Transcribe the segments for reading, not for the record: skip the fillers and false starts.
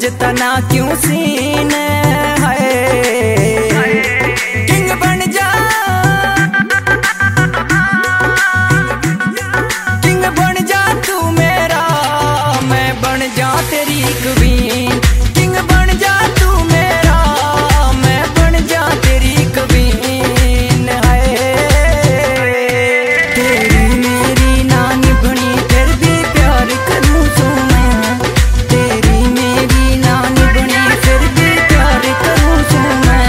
समझता ना क्यों सीन है। किंग बन जा, किंग बन जा तू मेरा, मैं बन जा तेरी क्वीन। किंग बन जा तू मेरा, मैं बन जा तेरी क्वीन है। तेरी मेरी नानी बनी फिर भी प्यार करूं सो मैं, तेरी मेरी नानी बनी फिर भी प्यार करूं सो मैं।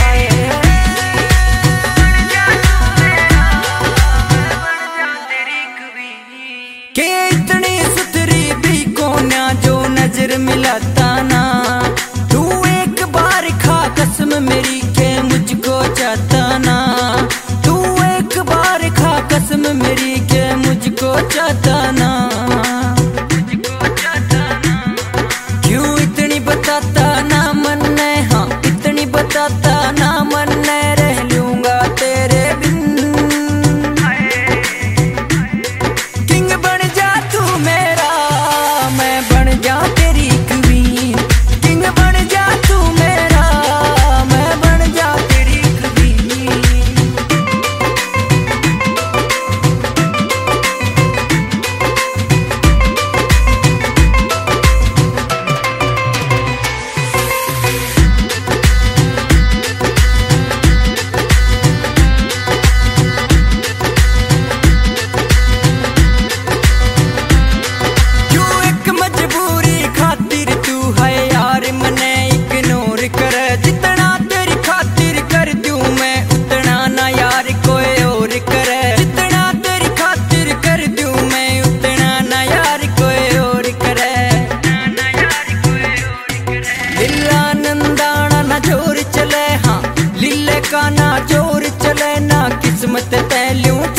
के इतनी सुथरी भी कोन्या जो नजर मिलाता ना, तू एक बार खा कसम मेरी के मुझको चाहता ना, तू एक बार खा कसम मेरी के मुझको चाहता ना। क्यों इतनी बताता ना मन ने, हाँ इतनी बताता ना मन ने, रह लूंगा तेरे बिन। किंग बन जा तू मेरा, मैं बन जा तेरी क्वीन। किंग बन जा तू मेरा, मैं बन जा तेरी क्वीन। क्यों एक मजबूरी खातिर तू है यार मने इग्नोर कर, जितना तेरी खातिर कर दूं मैं उतना ना यार कोई और करे। जितना तेरी खातिर कर दूं मैं उतना ना यार कोई और करे। लीला नंदाना ना जोर चले, हाँ लीले का ना जोर चले ना, किस्मत तैलूं